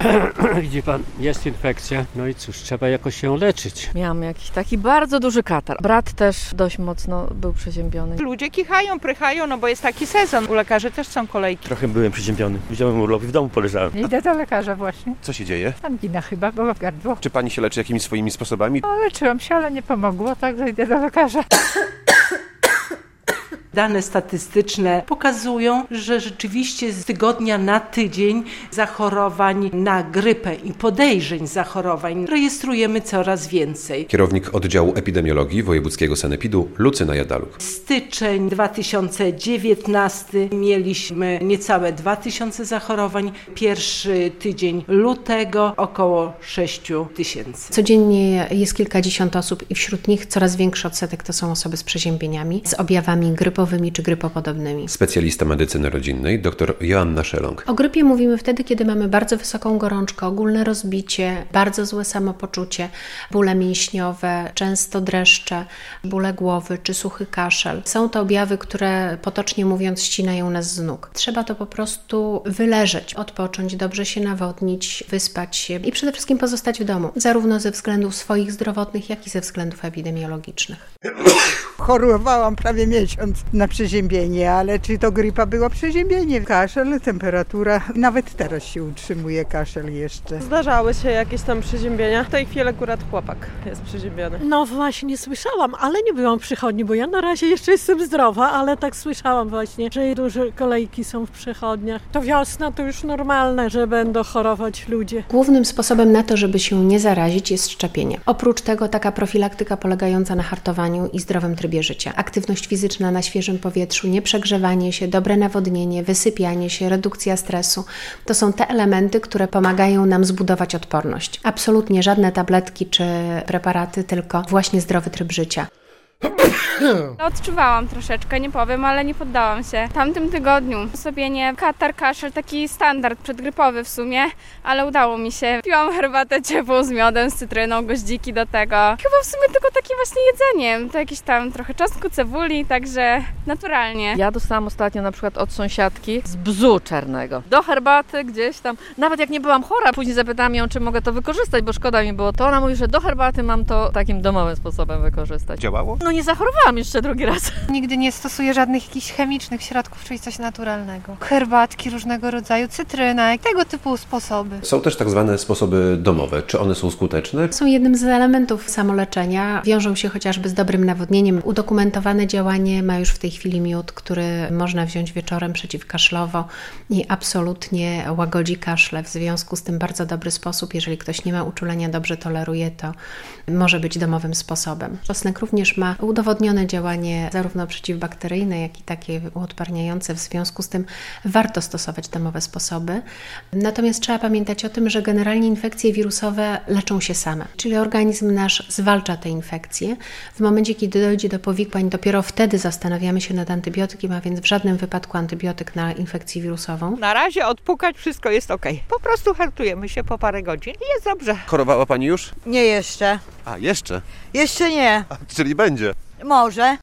Widzi pan, jest infekcja, no i cóż, trzeba jakoś ją leczyć. Miałam jakiś taki bardzo duży katar. Brat też dość mocno był przeziębiony. Ludzie kichają, prychają, no bo jest taki sezon. U lekarzy też są kolejki. Trochę byłem przeziębiony. Wziąłem urlop i w domu poleżałem. Idę do lekarza właśnie. Co się dzieje? Angina chyba, bo w gardło. Czy pani się leczy jakimiś swoimi sposobami? Leczyłam się, ale nie pomogło, także idę do lekarza. Dane statystyczne pokazują, że rzeczywiście z tygodnia na tydzień zachorowań na grypę i podejrzeń zachorowań rejestrujemy coraz więcej. Kierownik oddziału epidemiologii wojewódzkiego sanepidu Lucyna Jadaluch. Styczeń 2019 mieliśmy niecałe 2000 zachorowań. Pierwszy tydzień lutego około 6000. Codziennie jest kilkadziesiąt osób i wśród nich coraz większy odsetek to są osoby z przeziębieniami, z objawami grypowymi czy grypopodobnymi. Specjalista medycyny rodzinnej dr Joanna Szelong. O grypie mówimy wtedy, kiedy mamy bardzo wysoką gorączkę, ogólne rozbicie, bardzo złe samopoczucie, bóle mięśniowe, często dreszcze, bóle głowy czy suchy kaszel. Są to objawy, które potocznie mówiąc ścinają nas z nóg. Trzeba to po prostu wyleżeć, odpocząć, dobrze się nawodnić, wyspać się i przede wszystkim pozostać w domu, zarówno ze względów swoich zdrowotnych, jak i ze względów epidemiologicznych. Chorowałam prawie miesiąc na przeziębienie, ale czy to grypa była przeziębienie? Kaszel, temperatura, nawet teraz się utrzymuje kaszel jeszcze. Zdarzały się jakieś tam przeziębienia. W tej chwili akurat chłopak jest przeziębiony. No właśnie słyszałam, ale nie byłam w przychodni, bo ja na razie jeszcze jestem zdrowa, ale tak słyszałam właśnie, że duże kolejki są w przychodniach. To wiosna to już normalne, że będą chorować ludzie. Głównym sposobem na to, żeby się nie zarazić, jest szczepienie. Oprócz tego taka profilaktyka polegająca na hartowaniu i zdrowym trybie życia. Aktywność fizyczna na świeżym powietrzu, nieprzegrzewanie się, dobre nawodnienie, wysypianie się, redukcja stresu. To są te elementy, które pomagają nam zbudować odporność. Absolutnie żadne tabletki czy preparaty, tylko właśnie zdrowy tryb życia. Odczuwałam troszeczkę, nie powiem, ale nie poddałam się. W tamtym tygodniu osłabienie, katar, kaszel, taki standard przedgrypowy w sumie, ale udało mi się. Piłam herbatę ciepłą z miodem, z cytryną, goździki do tego. Chyba w sumie tylko takie właśnie jedzeniem. To jakieś tam trochę czosnku, cebuli, także naturalnie. Ja dostałam ostatnio na przykład od sąsiadki z bzu czarnego. Do herbaty gdzieś tam, nawet jak nie byłam chora, później zapytałam ją, czy mogę to wykorzystać, bo szkoda mi było. To ona mówi, że do herbaty mam to takim domowym sposobem wykorzystać. Działało? No nie zachorowałam jeszcze drugi raz. Nigdy nie stosuję żadnych jakichś chemicznych środków, czyli coś naturalnego. Herbatki różnego rodzaju, cytryna, tego typu sposoby. Są też tak zwane sposoby domowe. Czy one są skuteczne? Są jednym z elementów samoleczenia. Wiążą się chociażby z dobrym nawodnieniem. Udokumentowane działanie ma już w tej chwili miód, który można wziąć wieczorem przeciwkaszlowo i absolutnie łagodzi kaszle. W związku z tym bardzo dobry sposób, jeżeli ktoś nie ma uczulenia, dobrze toleruje, to może być domowym sposobem. Czosnek również ma udowodnione działanie zarówno przeciwbakteryjne, jak i takie uodparniające. W związku z tym warto stosować domowe sposoby. Natomiast trzeba pamiętać o tym, że generalnie infekcje wirusowe leczą się same. Czyli organizm nasz zwalcza te infekcje. W momencie, kiedy dojdzie do powikłań, dopiero wtedy zastanawiamy się nad antybiotykiem, a więc w żadnym wypadku antybiotyk na infekcję wirusową. Na razie odpukać, wszystko jest okej. Po prostu hartujemy się po parę godzin i jest dobrze. Chorowała pani już? Nie jeszcze. A, jeszcze? Jeszcze nie. Czyli będzie. Może.